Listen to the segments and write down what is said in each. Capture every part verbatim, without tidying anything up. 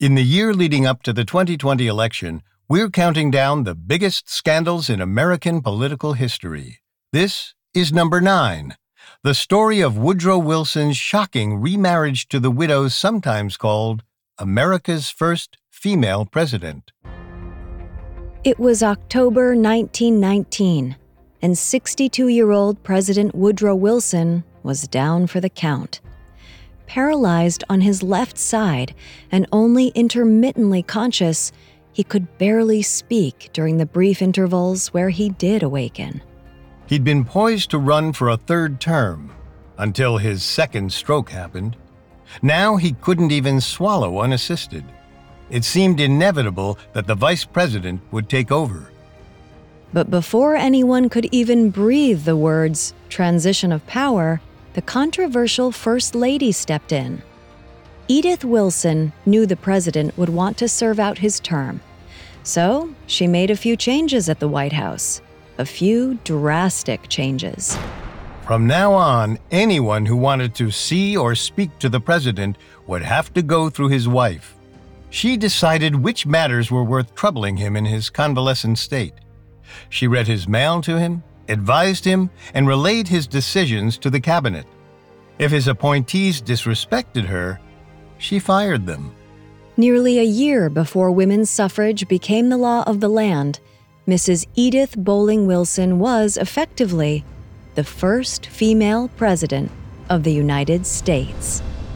In the year leading up to the twenty twenty election, we're counting down the biggest scandals in American political history. This is number nine, the story of Woodrow Wilson's shocking remarriage to the widow sometimes called America's first female president. It was October nineteen nineteen, and sixty-two-year-old President Woodrow Wilson was down for the count. Paralyzed on his left side and only intermittently conscious, he could barely speak during the brief intervals where he did awaken. He'd been poised to run for a third term until his second stroke happened. Now he couldn't even swallow unassisted. It seemed inevitable that the vice president would take over. But before anyone could even breathe the words transition of power, the controversial First Lady stepped in. Edith Wilson knew the president would want to serve out his term, so she made a few changes at the White House, a few drastic changes. From now on, anyone who wanted to see or speak to the president would have to go through his wife. She decided which matters were worth troubling him in his convalescent state. She read his mail to him, advised him, and relayed his decisions to the cabinet. If his appointees disrespected her, she fired them. Nearly a year before women's suffrage became the law of the land, Missus Edith Bowling Wilson was effectively the first female president of the United States.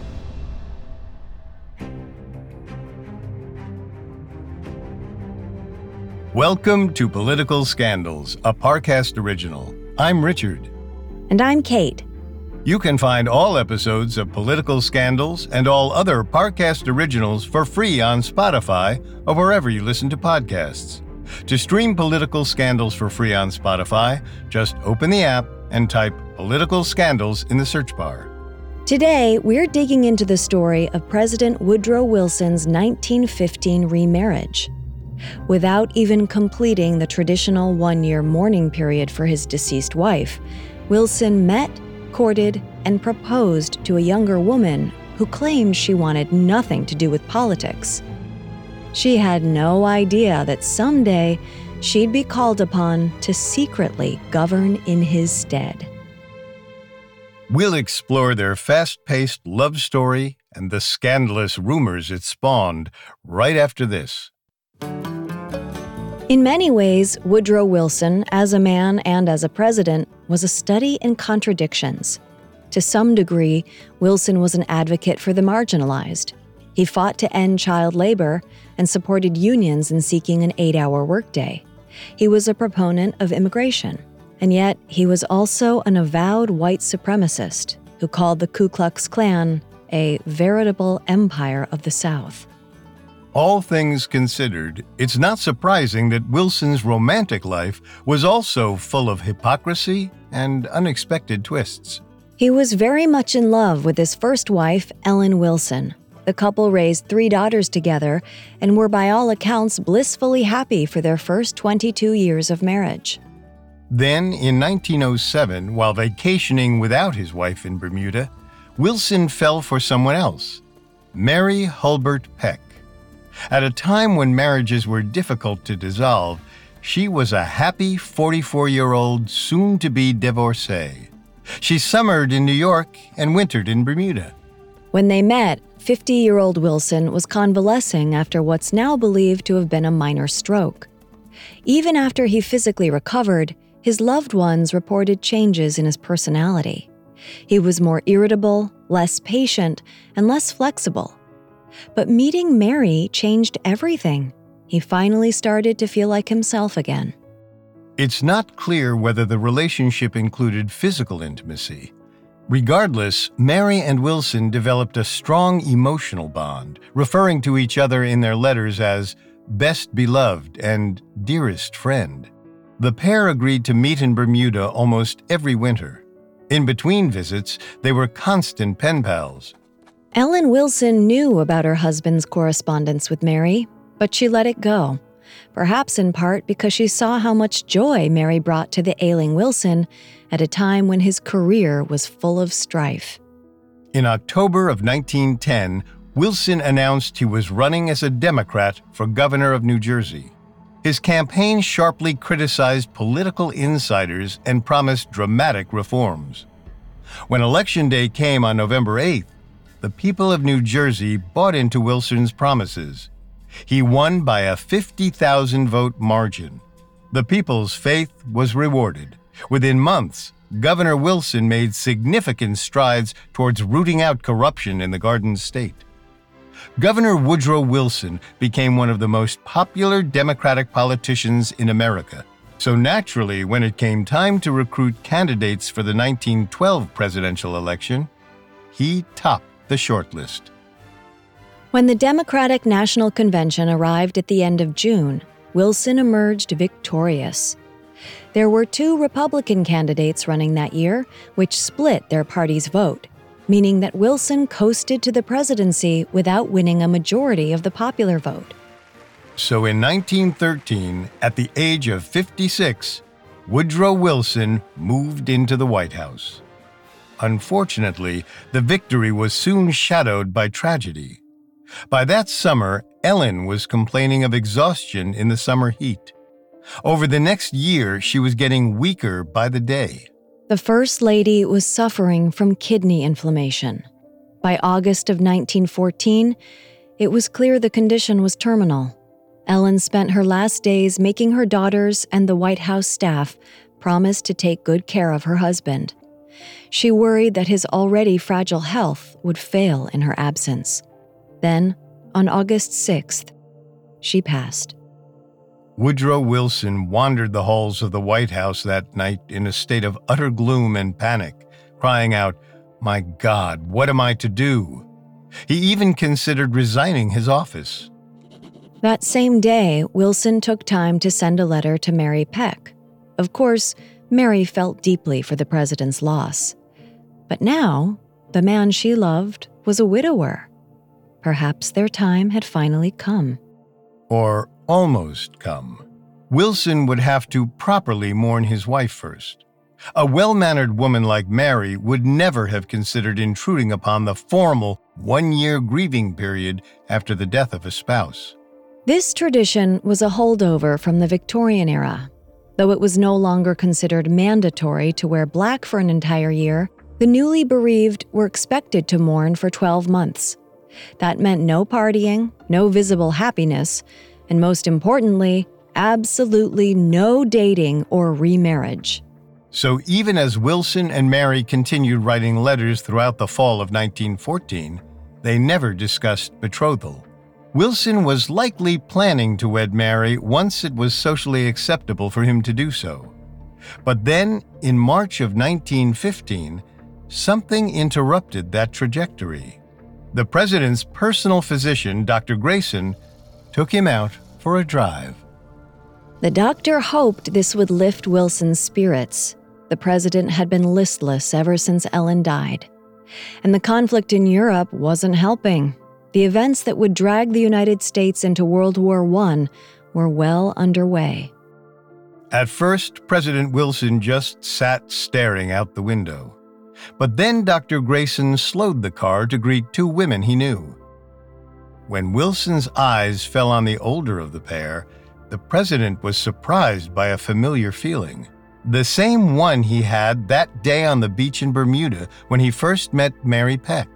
Welcome to Political Scandals, a Parcast original. I'm Richard. And I'm Kate. You can find all episodes of Political Scandals and all other Parcast originals for free on Spotify or wherever you listen to podcasts. To stream Political Scandals for free on Spotify, just open the app and type Political Scandals in the search bar. Today, we're digging into the story of President Woodrow Wilson's nineteen fifteen remarriage. Without even completing the traditional one-year mourning period for his deceased wife, Wilson met, courted, and proposed to a younger woman who claimed she wanted nothing to do with politics. She had no idea that someday she'd be called upon to secretly govern in his stead. We'll explore their fast-paced love story and the scandalous rumors it spawned right after this. In many ways, Woodrow Wilson, as a man and as a president, was a study in contradictions. To some degree, Wilson was an advocate for the marginalized. He fought to end child labor and supported unions in seeking an eight-hour workday. He was a proponent of immigration, and yet he was also an avowed white supremacist who called the Ku Klux Klan a veritable empire of the South. All things considered, it's not surprising that Wilson's romantic life was also full of hypocrisy and unexpected twists. He was very much in love with his first wife, Ellen Wilson. The couple raised three daughters together and were by all accounts blissfully happy for their first twenty-two years of marriage. Then, in nineteen oh seven, while vacationing without his wife in Bermuda, Wilson fell for someone else, Mary Hulbert Peck. At a time when marriages were difficult to dissolve, she was a happy forty-four-year-old soon-to-be divorcee. She summered in New York and wintered in Bermuda. When they met, fifty-year-old Wilson was convalescing after what's now believed to have been a minor stroke. Even after he physically recovered, his loved ones reported changes in his personality. He was more irritable, less patient, and less flexible. But meeting Mary changed everything. He finally started to feel like himself again. It's not clear whether the relationship included physical intimacy. Regardless, Mary and Wilson developed a strong emotional bond, referring to each other in their letters as best beloved and dearest friend. The pair agreed to meet in Bermuda almost every winter. In between visits, they were constant pen pals. Ellen Wilson knew about her husband's correspondence with Mary, but she let it go, perhaps in part because she saw how much joy Mary brought to the ailing Wilson at a time when his career was full of strife. In October of nineteen ten, Wilson announced he was running as a Democrat for governor of New Jersey. His campaign sharply criticized political insiders and promised dramatic reforms. When Election Day came on November eighth, the people of New Jersey bought into Wilson's promises. He won by a fifty thousand vote margin. The people's faith was rewarded. Within months, Governor Wilson made significant strides towards rooting out corruption in the Garden State. Governor Woodrow Wilson became one of the most popular Democratic politicians in America. So naturally, when it came time to recruit candidates for the nineteen twelve presidential election, he topped the shortlist. When the Democratic National Convention arrived at the end of June, Wilson emerged victorious. There were two Republican candidates running that year, which split their party's vote, meaning that Wilson coasted to the presidency without winning a majority of the popular vote. So in nineteen thirteen, at the age of fifty-six, Woodrow Wilson moved into the White House. Unfortunately, the victory was soon shadowed by tragedy. By that summer, Ellen was complaining of exhaustion in the summer heat. Over the next year, she was getting weaker by the day. The First Lady was suffering from kidney inflammation. By August of nineteen fourteen, it was clear the condition was terminal. Ellen spent her last days making her daughters and the White House staff promise to take good care of her husband. She worried that his already fragile health would fail in her absence. Then, on August sixth, she passed. Woodrow Wilson wandered the halls of the White House that night in a state of utter gloom and panic, crying out, "My God, what am I to do?" He even considered resigning his office. That same day, Wilson took time to send a letter to Mary Peck. Of course, Mary felt deeply for the president's loss. But now, the man she loved was a widower. Perhaps their time had finally come. Or almost come. Wilson would have to properly mourn his wife first. A well-mannered woman like Mary would never have considered intruding upon the formal one-year grieving period after the death of a spouse. This tradition was a holdover from the Victorian era. Though it was no longer considered mandatory to wear black for an entire year, the newly bereaved were expected to mourn for twelve months. That meant no partying, no visible happiness, and most importantly, absolutely no dating or remarriage. So even as Wilson and Mary continued writing letters throughout the fall of nineteen fourteen, they never discussed betrothal. Wilson was likely planning to wed Mary once it was socially acceptable for him to do so. But then, in March of nineteen fifteen, something interrupted that trajectory. The president's personal physician, Doctor Grayson, took him out for a drive. The doctor hoped this would lift Wilson's spirits. The president had been listless ever since Ellen died. And the conflict in Europe wasn't helping. The events that would drag the United States into World War One were well underway. At first, President Wilson just sat staring out the window. But then Doctor Grayson slowed the car to greet two women he knew. When Wilson's eyes fell on the older of the pair, the president was surprised by a familiar feeling. The same one he had that day on the beach in Bermuda when he first met Mary Peck.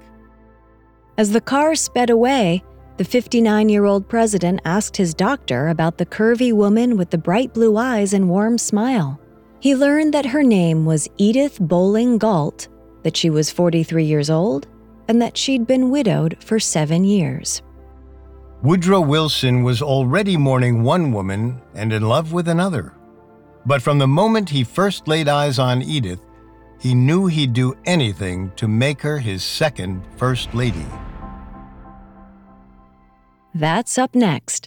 As the car sped away, the fifty-nine-year-old president asked his doctor about the curvy woman with the bright blue eyes and warm smile. He learned that her name was Edith Bowling Galt, that she was forty-three years old, and that she'd been widowed for seven years. Woodrow Wilson was already mourning one woman and in love with another. But from the moment he first laid eyes on Edith, he knew he'd do anything to make her his second First Lady. That's up next.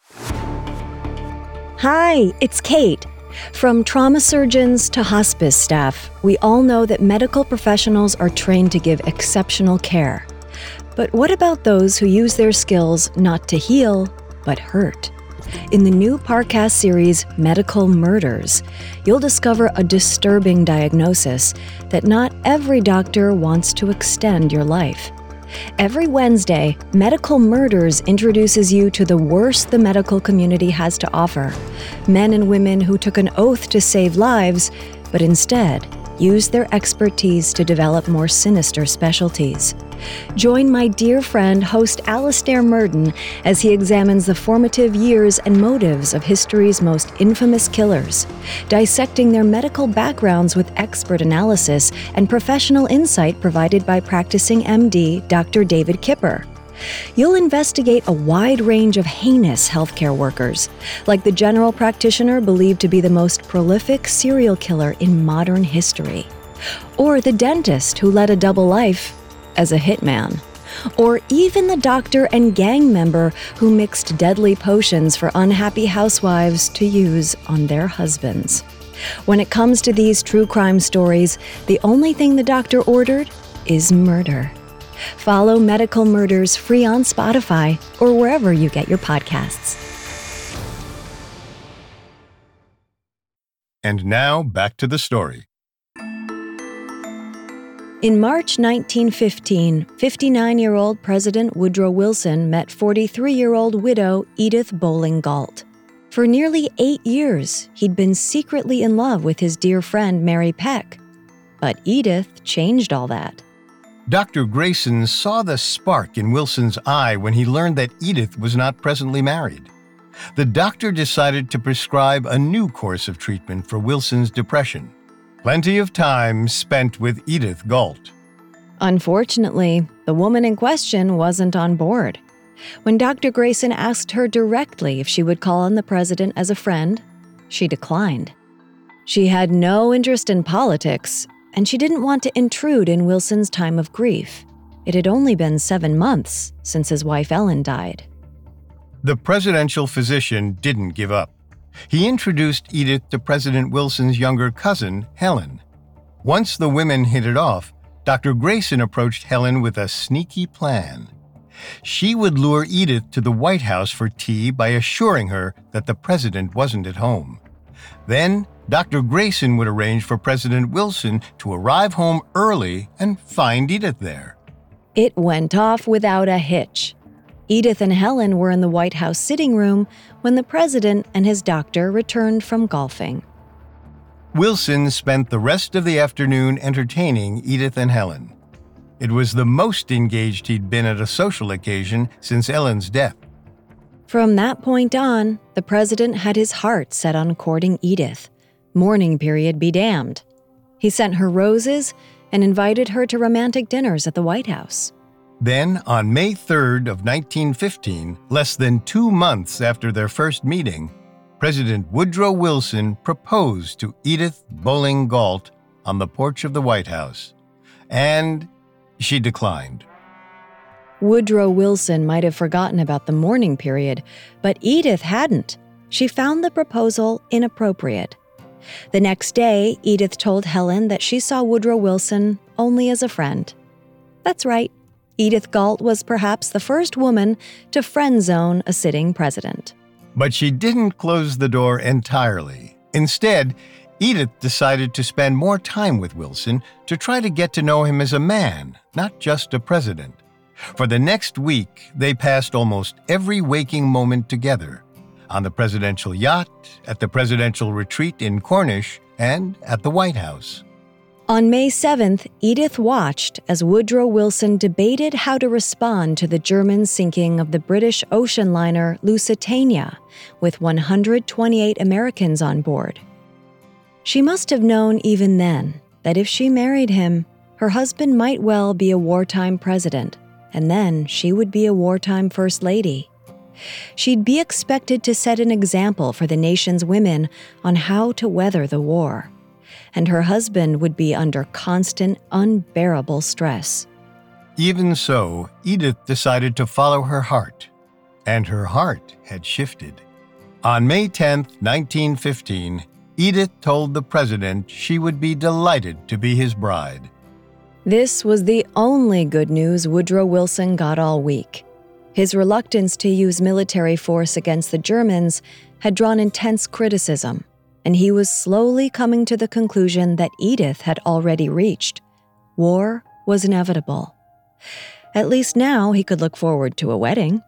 Hi, it's Kate. From trauma surgeons to hospice staff, we all know that medical professionals are trained to give exceptional care. But what about those who use their skills not to heal, but hurt? In the new Parcast series, Medical Murders, you'll discover a disturbing diagnosis that not every doctor wants to extend your life. Every Wednesday, Medical Murders introduces you to the worst the medical community has to offer. Men and women who took an oath to save lives, but instead used their expertise to develop more sinister specialties. Join my dear friend, host Alastair Murden, as he examines the formative years and motives of history's most infamous killers, dissecting their medical backgrounds with expert analysis and professional insight provided by practicing M D Doctor David Kipper. You'll investigate a wide range of heinous healthcare workers, like the general practitioner believed to be the most prolific serial killer in modern history, or the dentist who led a double life as a hitman, or even the doctor and gang member who mixed deadly potions for unhappy housewives to use on their husbands. When it comes to these true crime stories, the only thing the doctor ordered is murder. Follow Medical Murders free on Spotify or wherever you get your podcasts. And now, back to the story. In March nineteen fifteen, fifty-nine-year-old President Woodrow Wilson met forty-three-year-old widow Edith Bolling Galt. For nearly eight years, he'd been secretly in love with his dear friend Mary Peck. But Edith changed all that. Doctor Grayson saw the spark in Wilson's eye when he learned that Edith was not presently married. The doctor decided to prescribe a new course of treatment for Wilson's depression. Plenty of time spent with Edith Galt. Unfortunately, the woman in question wasn't on board. When Doctor Grayson asked her directly if she would call on the president as a friend, she declined. She had no interest in politics, and she didn't want to intrude in Wilson's time of grief. It had only been seven months since his wife Ellen died. The presidential physician didn't give up. He introduced Edith to President Wilson's younger cousin, Helen. Once the women hit it off, Doctor Grayson approached Helen with a sneaky plan. She would lure Edith to the White House for tea by assuring her that the president wasn't at home. Then, Doctor Grayson would arrange for President Wilson to arrive home early and find Edith there. It went off without a hitch. Edith and Helen were in the White House sitting room when the president and his doctor returned from golfing. Wilson spent the rest of the afternoon entertaining Edith and Helen. It was the most engaged he'd been at a social occasion since Ellen's death. From that point on, the president had his heart set on courting Edith. Mourning period be damned. He sent her roses and invited her to romantic dinners at the White House. Then, on May third of nineteen fifteen, less than two months after their first meeting, President Woodrow Wilson proposed to Edith Bolling Galt on the porch of the White House, and she declined. Woodrow Wilson might have forgotten about the mourning period, but Edith hadn't. She found the proposal inappropriate. The next day, Edith told Helen that she saw Woodrow Wilson only as a friend. That's right. Edith Galt was perhaps the first woman to friend-zone a sitting president. But she didn't close the door entirely. Instead, Edith decided to spend more time with Wilson to try to get to know him as a man, not just a president. For the next week, they passed almost every waking moment together, on the presidential yacht, at the presidential retreat in Cornish, and at the White House. On May seventh, Edith watched as Woodrow Wilson debated how to respond to the German sinking of the British ocean liner Lusitania, with one hundred twenty-eight Americans on board. She must have known even then that if she married him, her husband might well be a wartime president, and then she would be a wartime first lady. She'd be expected to set an example for the nation's women on how to weather the war. And her husband would be under constant, unbearable stress. Even so, Edith decided to follow her heart, and her heart had shifted. On May tenth, nineteen fifteen, Edith told the president she would be delighted to be his bride. This was the only good news Woodrow Wilson got all week. His reluctance to use military force against the Germans had drawn intense criticism, and he was slowly coming to the conclusion that Edith had already reached. War was inevitable. At least now he could look forward to a wedding.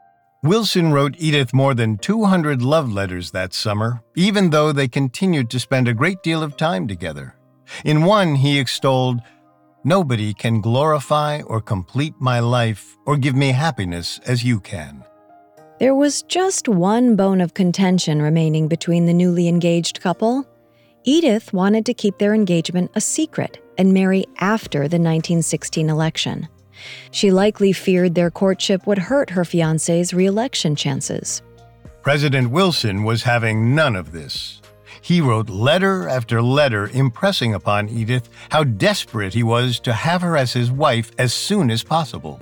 Wilson wrote Edith more than two hundred love letters that summer, even though they continued to spend a great deal of time together. In one, he extolled, "Nobody can glorify or complete my life or give me happiness as you can." There was just one bone of contention remaining between the newly engaged couple. Edith wanted to keep their engagement a secret and marry after the nineteen sixteen election. She likely feared their courtship would hurt her fiancé's re-election chances. President Wilson was having none of this. He wrote letter after letter impressing upon Edith how desperate he was to have her as his wife as soon as possible.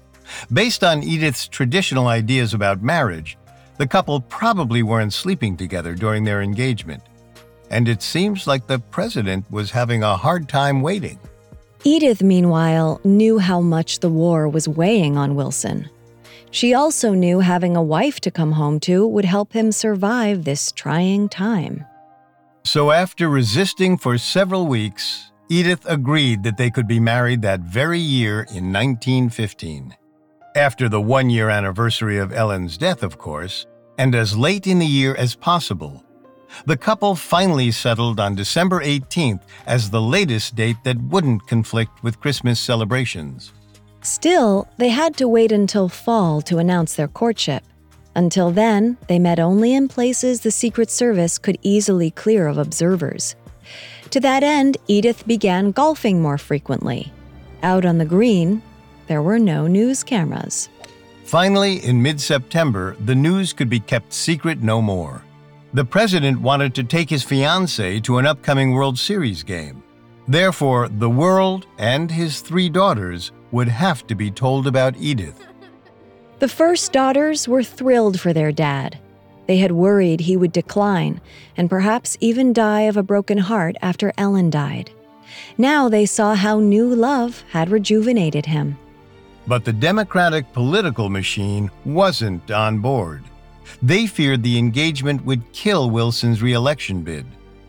Based on Edith's traditional ideas about marriage, the couple probably weren't sleeping together during their engagement, and it seems like the president was having a hard time waiting. Edith, meanwhile, knew how much the war was weighing on Wilson. She also knew having a wife to come home to would help him survive this trying time. So after resisting for several weeks, Edith agreed that they could be married that very year in nineteen fifteen. After the one-year anniversary of Ellen's death, of course, and as late in the year as possible. The couple finally settled on December eighteenth as the latest date that wouldn't conflict with Christmas celebrations. Still, they had to wait until fall to announce their courtship. Until then, they met only in places the Secret Service could easily clear of observers. To that end, Edith began golfing more frequently. Out on the green, there were no news cameras. Finally, in mid-September, the news could be kept secret no more. The president wanted to take his fiancée to an upcoming World Series game. Therefore, the world and his three daughters would have to be told about Edith. The first daughters were thrilled for their dad. They had worried he would decline and perhaps even die of a broken heart after Ellen died. Now they saw how new love had rejuvenated him. But the Democratic political machine wasn't on board. They feared the engagement would kill Wilson's re-election bid.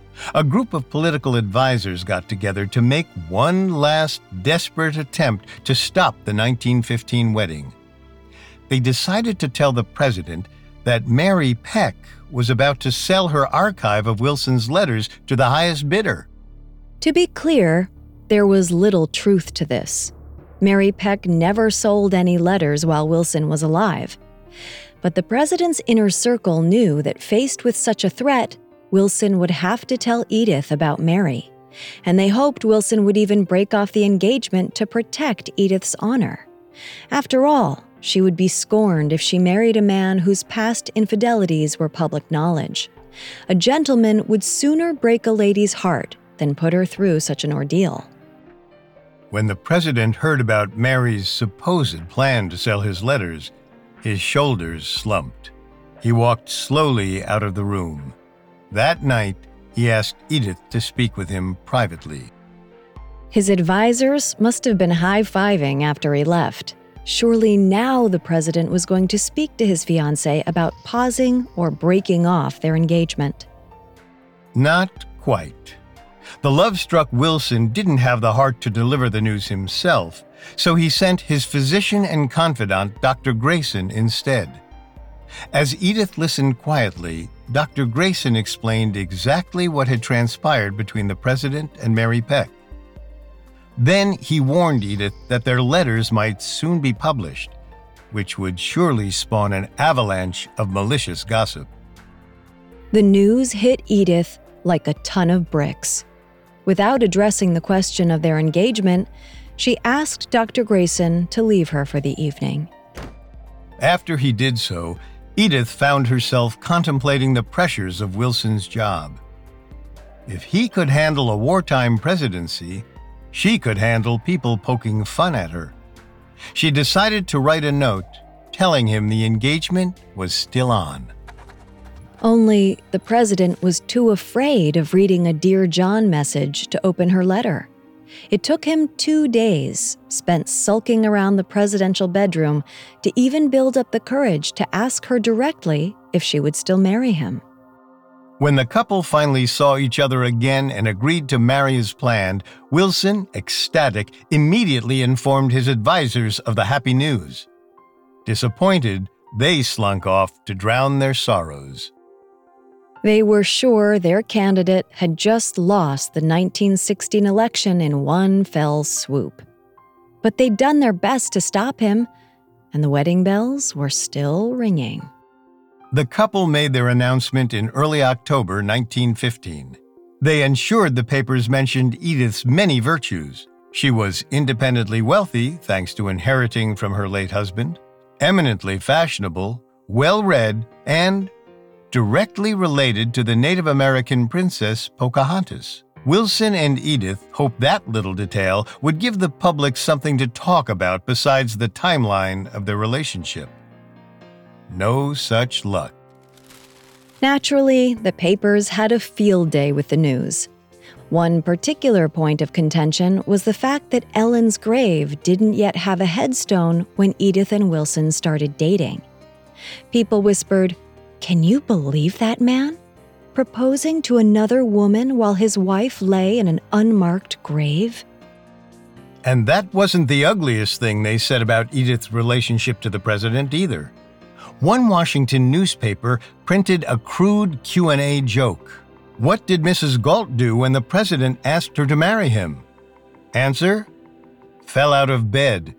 A group of political advisors got together to make one last desperate attempt to stop the nineteen fifteen wedding. They decided to tell the president that Mary Peck was about to sell her archive of Wilson's letters to the highest bidder. To be clear, there was little truth to this. Mary Peck never sold any letters while Wilson was alive. But the president's inner circle knew that faced with such a threat, Wilson would have to tell Edith about Mary, and they hoped Wilson would even break off the engagement to protect Edith's honor. After all, she would be scorned if she married a man whose past infidelities were public knowledge. A gentleman would sooner break a lady's heart than put her through such an ordeal. When the president heard about Mary's supposed plan to sell his letters, his shoulders slumped. He walked slowly out of the room. That night, he asked Edith to speak with him privately. His advisors must have been high-fiving after he left. Surely now the president was going to speak to his fiancée about pausing or breaking off their engagement. Not quite. The love-struck Wilson didn't have the heart to deliver the news himself, so he sent his physician and confidant, Doctor Grayson, instead. As Edith listened quietly, Doctor Grayson explained exactly what had transpired between the president and Mary Peck. Then he warned Edith that their letters might soon be published, which would surely spawn an avalanche of malicious gossip. The news hit Edith like a ton of bricks. Without addressing the question of their engagement, she asked Doctor Grayson to leave her for the evening. After he did so, Edith found herself contemplating the pressures of Wilson's job. If he could handle a wartime presidency, she could handle people poking fun at her. She decided to write a note telling him the engagement was still on. Only the president was too afraid of reading a Dear John message to open her letter. It took him two days, spent sulking around the presidential bedroom, to even build up the courage to ask her directly if she would still marry him. When the couple finally saw each other again and agreed to marry as planned, Wilson, ecstatic, immediately informed his advisors of the happy news. Disappointed, they slunk off to drown their sorrows. They were sure their candidate had just lost the nineteen sixteen election in one fell swoop. But they'd done their best to stop him, and the wedding bells were still ringing. The couple made their announcement in early October nineteen fifteen. They ensured the papers mentioned Edith's many virtues. She was independently wealthy, thanks to inheriting from her late husband, eminently fashionable, well-read, and directly related to the Native American princess Pocahontas. Wilson and Edith hoped that little detail would give the public something to talk about besides the timeline of their relationship. No such luck. Naturally, the papers had a field day with the news. One particular point of contention was the fact that Ellen's grave didn't yet have a headstone when Edith and Wilson started dating. People whispered, "Can you believe that man? Proposing to another woman while his wife lay in an unmarked grave?" And that wasn't the ugliest thing they said about Edith's relationship to the president either. One Washington newspaper printed a crude Q and A joke. What did Missus Galt do when the president asked her to marry him? Answer: fell out of bed.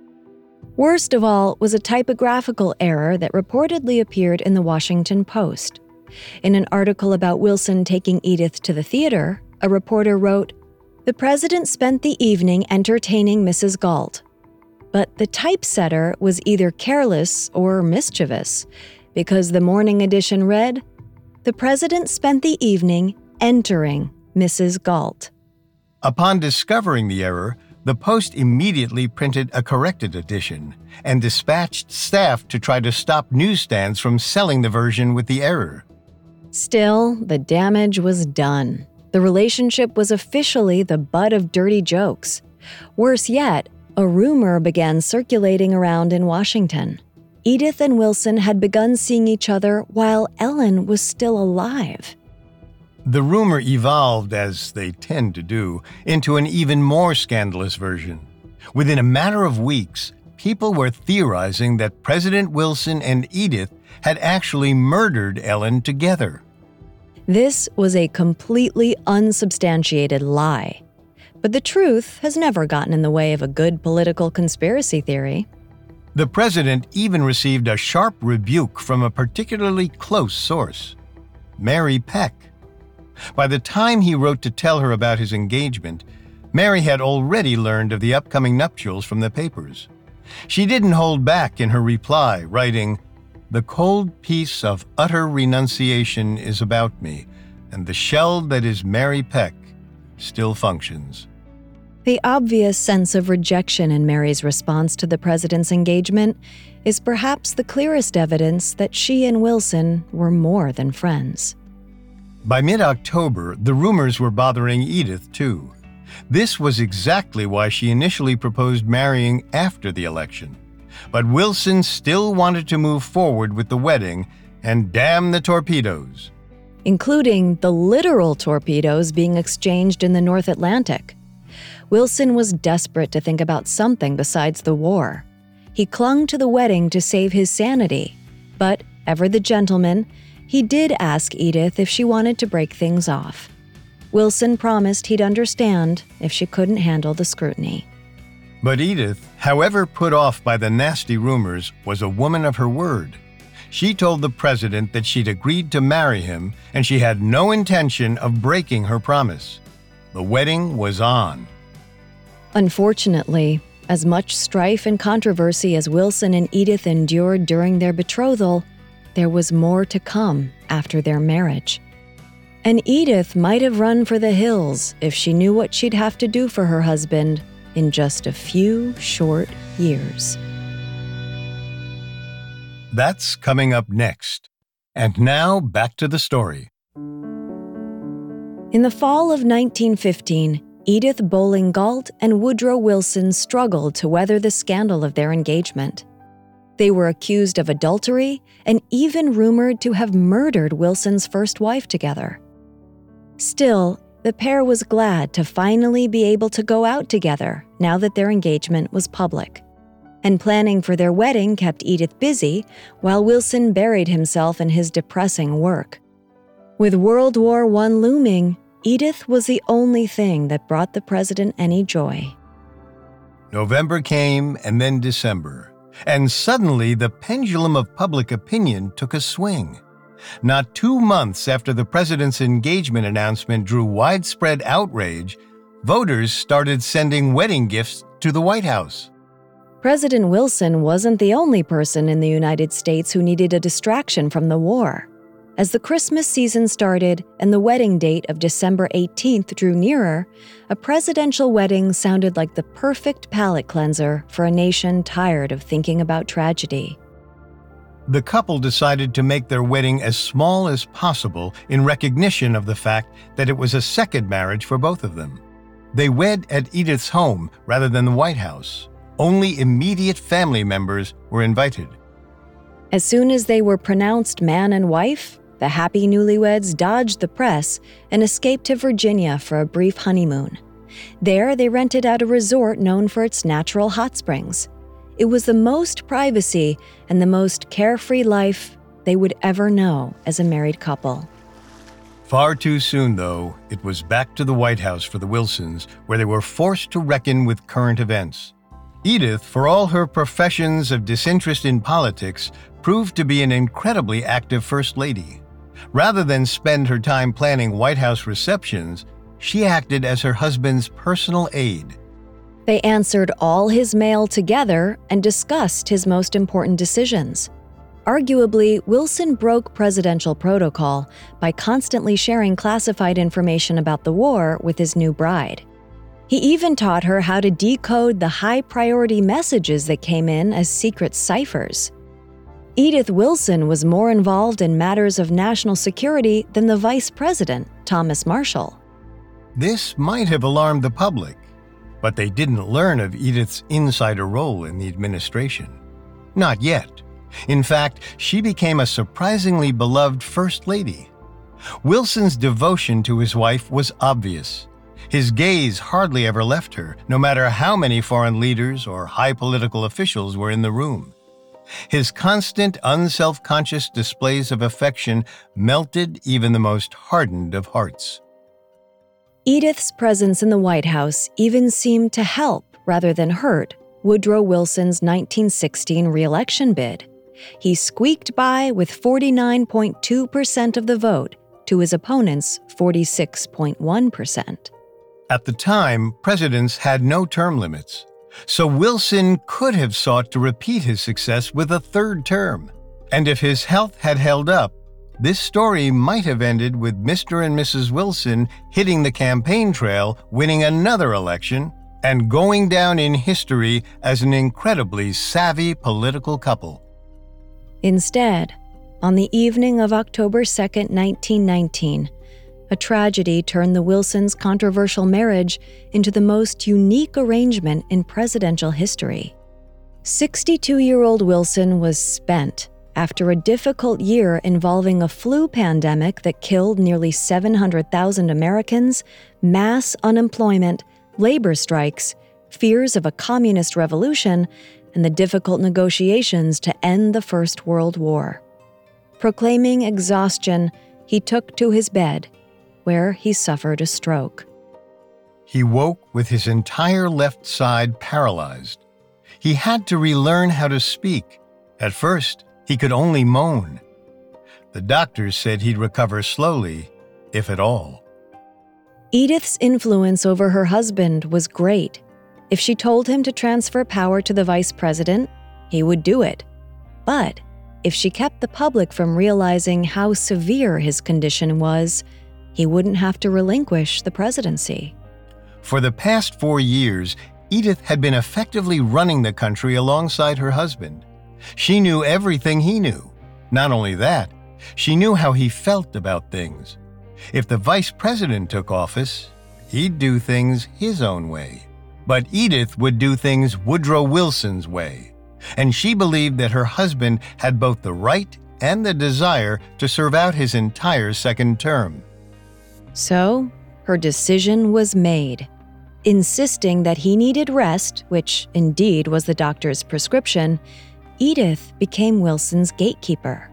Worst of all was a typographical error that reportedly appeared in the Washington Post. In an article about Wilson taking Edith to the theater, a reporter wrote, "The president spent the evening entertaining Missus Galt." But the typesetter was either careless or mischievous, because the morning edition read, "The president spent the evening entering Missus Galt." Upon discovering the error, the Post immediately printed a corrected edition and dispatched staff to try to stop newsstands from selling the version with the error. Still, the damage was done. The relationship was officially the butt of dirty jokes. Worse yet, a rumor began circulating around in Washington. Edith and Wilson had begun seeing each other while Ellen was still alive. The rumor evolved, as they tend to do, into an even more scandalous version. Within a matter of weeks, people were theorizing that President Wilson and Edith had actually murdered Ellen together. This was a completely unsubstantiated lie. But the truth has never gotten in the way of a good political conspiracy theory. The president even received a sharp rebuke from a particularly close source, Mary Peck. By the time he wrote to tell her about his engagement, Mary had already learned of the upcoming nuptials from the papers. She didn't hold back in her reply, writing, "The cold peace of utter renunciation is about me, and the shell that is Mary Peck still functions." The obvious sense of rejection in Mary's response to the president's engagement is perhaps the clearest evidence that she and Wilson were more than friends. By mid-October, the rumors were bothering Edith, too. This was exactly why she initially proposed marrying after the election. But Wilson still wanted to move forward with the wedding, and damn the torpedoes. Including the literal torpedoes being exchanged in the North Atlantic. Wilson was desperate to think about something besides the war. He clung to the wedding to save his sanity, but, ever the gentleman, he did ask Edith if she wanted to break things off. Wilson promised he'd understand if she couldn't handle the scrutiny. But Edith, however put off by the nasty rumors, was a woman of her word. She told the president that she'd agreed to marry him, and she had no intention of breaking her promise. The wedding was on. Unfortunately, as much strife and controversy as Wilson and Edith endured during their betrothal, there was more to come after their marriage. And Edith might have run for the hills if she knew what she'd have to do for her husband in just a few short years. That's coming up next. And now, back to the story. In the fall of nineteen fifteen, Edith Bolling Galt and Woodrow Wilson struggled to weather the scandal of their engagement. They were accused of adultery and even rumored to have murdered Wilson's first wife together. Still, the pair was glad to finally be able to go out together now that their engagement was public. And planning for their wedding kept Edith busy while Wilson buried himself in his depressing work. With World War One looming, Edith was the only thing that brought the president any joy. November came, and then December, and suddenly the pendulum of public opinion took a swing. Not two months after the president's engagement announcement drew widespread outrage, voters started sending wedding gifts to the White House. President Wilson wasn't the only person in the United States who needed a distraction from the war. As the Christmas season started and the wedding date of December eighteenth drew nearer, a presidential wedding sounded like the perfect palate cleanser for a nation tired of thinking about tragedy. The couple decided to make their wedding as small as possible in recognition of the fact that it was a second marriage for both of them. They wed at Edith's home rather than the White House. Only immediate family members were invited. As soon as they were pronounced man and wife, the happy newlyweds dodged the press and escaped to Virginia for a brief honeymoon. There, they rented out a resort known for its natural hot springs. It was the most privacy and the most carefree life they would ever know as a married couple. Far too soon, though, it was back to the White House for the Wilsons, where they were forced to reckon with current events. Edith, for all her professions of disinterest in politics, proved to be an incredibly active First Lady. Rather than spend her time planning White House receptions, she acted as her husband's personal aide. They answered all his mail together and discussed his most important decisions. Arguably, Wilson broke presidential protocol by constantly sharing classified information about the war with his new bride. He even taught her how to decode the high-priority messages that came in as secret ciphers. Edith Wilson was more involved in matters of national security than the vice president, Thomas Marshall. This might have alarmed the public, but they didn't learn of Edith's insider role in the administration. Not yet. In fact, she became a surprisingly beloved First Lady. Wilson's devotion to his wife was obvious. His gaze hardly ever left her, no matter how many foreign leaders or high political officials were in the room. His constant, unself-conscious displays of affection melted even the most hardened of hearts. Edith's presence in the White House even seemed to help, rather than hurt, Woodrow Wilson's nineteen sixteen re-election bid. He squeaked by with forty-nine point two percent of the vote to his opponent's forty-six point one percent. At the time, presidents had no term limits, so Wilson could have sought to repeat his success with a third term. And if his health had held up, this story might have ended with Mister and Missus Wilson hitting the campaign trail, winning another election, and going down in history as an incredibly savvy political couple. Instead, on the evening of October second, nineteen nineteen, a tragedy turned the Wilsons' controversial marriage into the most unique arrangement in presidential history. sixty-two-year-old Wilson was spent after a difficult year involving a flu pandemic that killed nearly seven hundred thousand Americans, mass unemployment, labor strikes, fears of a communist revolution, and the difficult negotiations to end the First World War. Proclaiming exhaustion, he took to his bed, where he suffered a stroke. He woke with his entire left side paralyzed. He had to relearn how to speak. At first, he could only moan. The doctors said he'd recover slowly, if at all. Edith's influence over her husband was great. If she told him to transfer power to the vice president, he would do it. But if she kept the public from realizing how severe his condition was, he wouldn't have to relinquish the presidency. For the past four years, Edith had been effectively running the country alongside her husband. She knew everything he knew. Not only that, she knew how he felt about things. If the vice president took office, he'd do things his own way. But Edith would do things Woodrow Wilson's way. and she believed that her husband had both the right and the desire to serve out his entire second term. So, her decision was made. Insisting that he needed rest, which indeed was the doctor's prescription, Edith became Wilson's gatekeeper.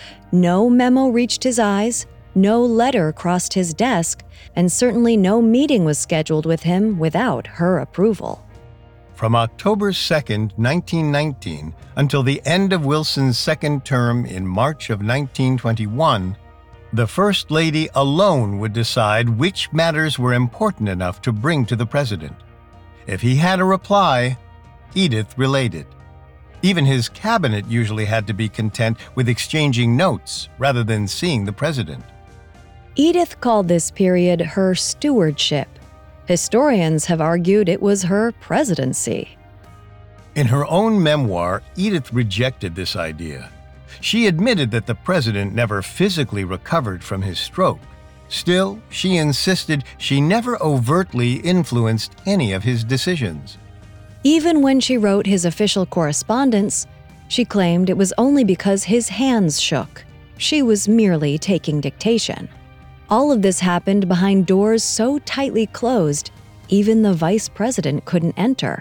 No memo reached his eyes, no letter crossed his desk, and certainly no meeting was scheduled with him without her approval. From October second, nineteen nineteen, until the end of Wilson's second term in March of nineteen twenty-one, the First Lady alone would decide which matters were important enough to bring to the President. If he had a reply, Edith relayed it. Even his cabinet usually had to be content with exchanging notes rather than seeing the President. Edith called this period her stewardship. Historians have argued it was her presidency. In her own memoir, Edith rejected this idea. She admitted that the president never physically recovered from his stroke. Still, she insisted she never overtly influenced any of his decisions. Even when she wrote his official correspondence, she claimed it was only because his hands shook. She was merely taking dictation. All of this happened behind doors so tightly closed, even the vice president couldn't enter.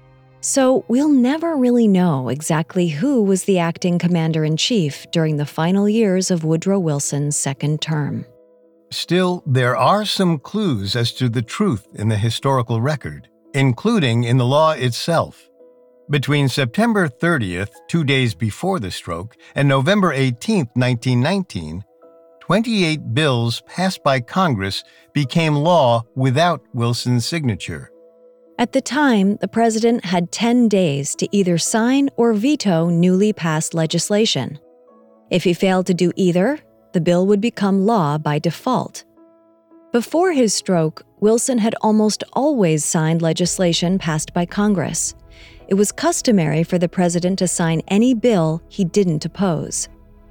So we'll never really know exactly who was the acting commander-in-chief during the final years of Woodrow Wilson's second term. Still, there are some clues as to the truth in the historical record, including in the law itself. Between September thirtieth, two days before the stroke, and November eighteenth, nineteen nineteen, twenty-eight bills passed by Congress became law without Wilson's signature. At the time, the president had ten days to either sign or veto newly passed legislation. If he failed to do either, the bill would become law by default. Before his stroke, Wilson had almost always signed legislation passed by Congress. It was customary for the president to sign any bill he didn't oppose.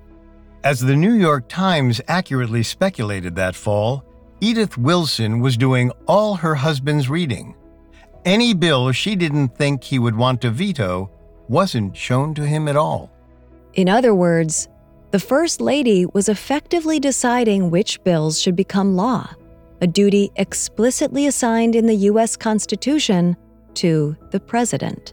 As the New York Times accurately speculated that fall, Edith Wilson was doing all her husband's reading. Any bill she didn't think he would want to veto wasn't shown to him at all. In other words, the First Lady was effectively deciding which bills should become law, a duty explicitly assigned in the U S Constitution to the president.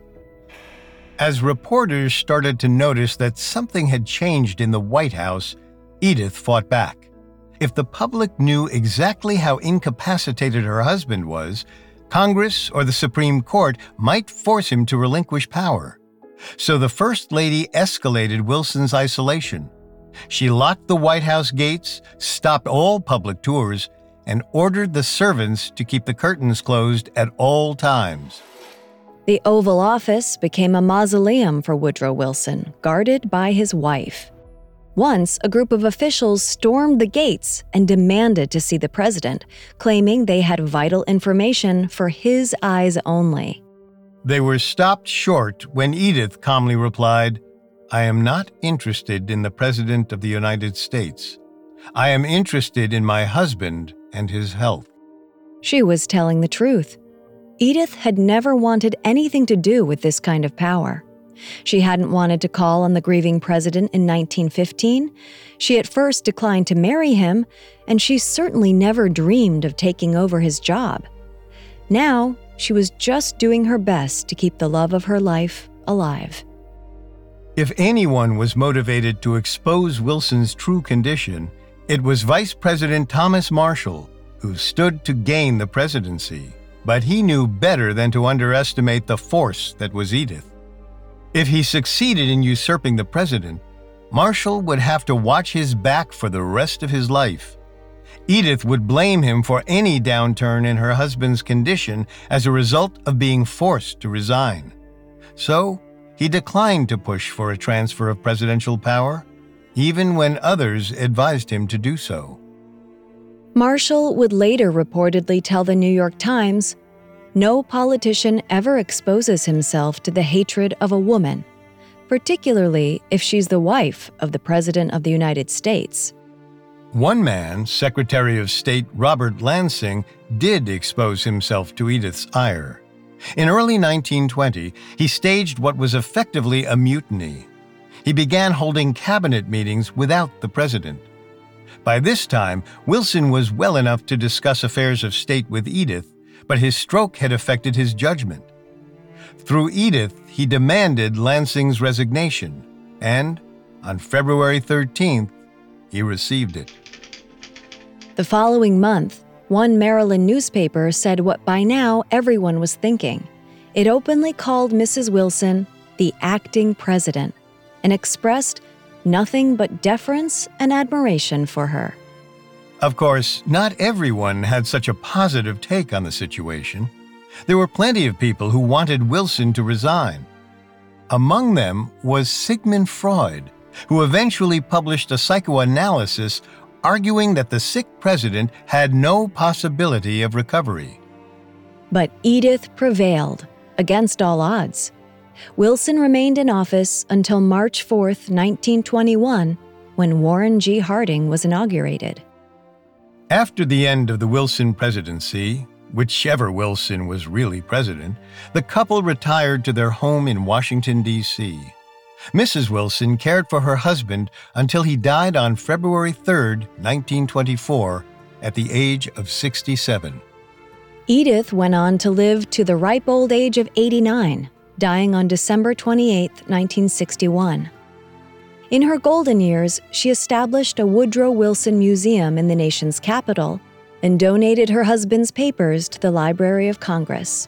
As reporters started to notice that something had changed in the White House, Edith fought back. If the public knew exactly how incapacitated her husband was, Congress or the Supreme Court might force him to relinquish power. So the First Lady escalated Wilson's isolation. She locked the White House gates, stopped all public tours, and ordered the servants to keep the curtains closed at all times. The Oval Office became a mausoleum for Woodrow Wilson, guarded by his wife. Once, a group of officials stormed the gates and demanded to see the president, claiming they had vital information for his eyes only. They were stopped short when Edith calmly replied, "I am not interested in the President of the United States. I am interested in my husband and his health." She was telling the truth. Edith had never wanted anything to do with this kind of power. She hadn't wanted to call on the grieving president in nineteen fifteen. She at first declined to marry him, and she certainly never dreamed of taking over his job. Now, she was just doing her best to keep the love of her life alive. If anyone was motivated to expose Wilson's true condition, it was Vice President Thomas Marshall, who stood to gain the presidency. But he knew better than to underestimate the force that was Edith. If he succeeded in usurping the president, Marshall would have to watch his back for the rest of his life. Edith would blame him for any downturn in her husband's condition as a result of being forced to resign. So, he declined to push for a transfer of presidential power, even when others advised him to do so. Marshall would later reportedly tell the New York Times, "No politician ever exposes himself to the hatred of a woman, particularly if she's the wife of the President of the United States." One man, Secretary of State Robert Lansing, did expose himself to Edith's ire. In early nineteen twenty, he staged what was effectively a mutiny. He began holding cabinet meetings without the president. By this time, Wilson was well enough to discuss affairs of state with Edith, but his stroke had affected his judgment. Through Edith, he demanded Lansing's resignation, and on February thirteenth, he received it. The following month, one Maryland newspaper said what by now everyone was thinking. It openly called Missus Wilson the acting president and expressed nothing but deference and admiration for her. Of course, not everyone had such a positive take on the situation. There were plenty of people who wanted Wilson to resign. Among them was Sigmund Freud, who eventually published a psychoanalysis arguing that the sick president had no possibility of recovery. But Edith prevailed, against all odds. Wilson remained in office until March fourth, nineteen twenty-one, when Warren G. Harding was inaugurated. After the end of the Wilson presidency, whichever Wilson was really president, the couple retired to their home in Washington, D C Missus Wilson cared for her husband until he died on February third, nineteen twenty-four, at the age of sixty-seven. Edith went on to live to the ripe old age of eighty-nine, dying on December twenty-eighth, nineteen sixty-one. In her golden years, she established a Woodrow Wilson Museum in the nation's capital and donated her husband's papers to the Library of Congress.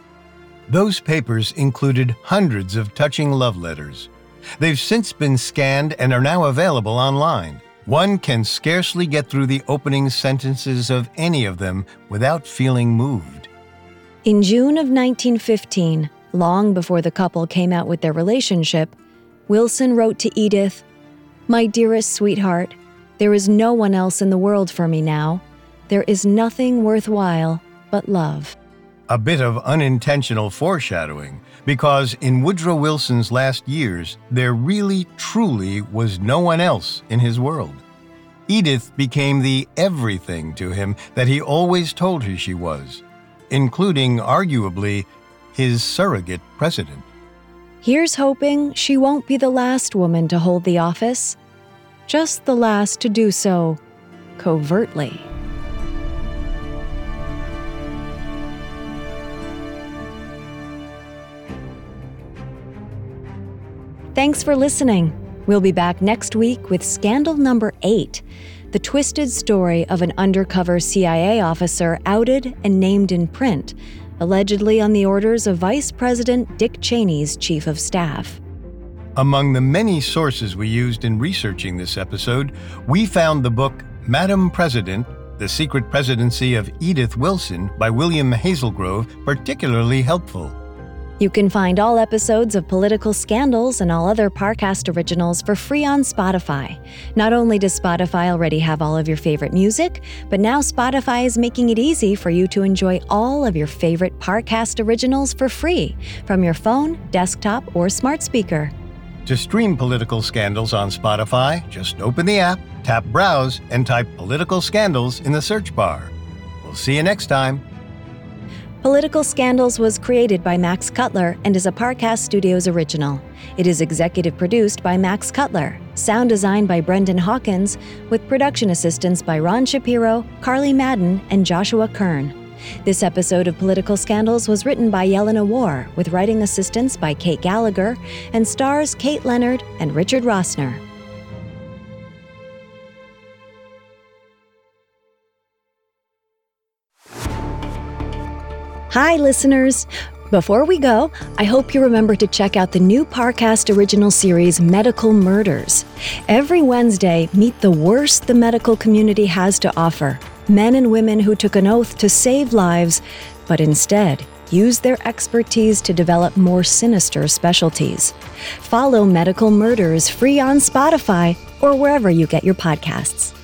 Those papers included hundreds of touching love letters. They've since been scanned and are now available online. One can scarcely get through the opening sentences of any of them without feeling moved. In June of nineteen fifteen, long before the couple came out with their relationship, Wilson wrote to Edith, "My dearest sweetheart, there is no one else in the world for me now. There is nothing worthwhile but love." A bit of unintentional foreshadowing, because in Woodrow Wilson's last years, there really, truly was no one else in his world. Edith became the everything to him that he always told her she was, including, arguably, his surrogate president. Here's hoping she won't be the last woman to hold the office, just the last to do so covertly. Thanks for listening. We'll be back next week with Scandal Number eight, the twisted story of an undercover C I A officer outed and named in print, allegedly on the orders of Vice President Dick Cheney's chief of staff. Among the many sources we used in researching this episode, we found the book Madam President, The Secret Presidency of Edith Wilson by William Hazelgrove particularly helpful. You can find all episodes of Political Scandals and all other Parcast originals for free on Spotify. Not only does Spotify already have all of your favorite music, but now Spotify is making it easy for you to enjoy all of your favorite Parcast originals for free from your phone, desktop, or smart speaker. To stream Political Scandals on Spotify, just open the app, tap Browse, and type Political Scandals in the search bar. We'll see you next time. Political Scandals was created by Max Cutler and is a Parcast Studios original. It is executive produced by Max Cutler, sound designed by Brendan Hawkins, with production assistance by Ron Shapiro, Carly Madden, and Joshua Kern. This episode of Political Scandals was written by Yelena War, with writing assistance by Kate Gallagher, and stars Kate Leonard and Richard Rossner. Hi, listeners! Before we go, I hope you remember to check out the new Parcast original series, Medical Murders. Every Wednesday, meet the worst the medical community has to offer. Men and women who took an oath to save lives, but instead used their expertise to develop more sinister specialties. Follow Medical Murders free on Spotify or wherever you get your podcasts.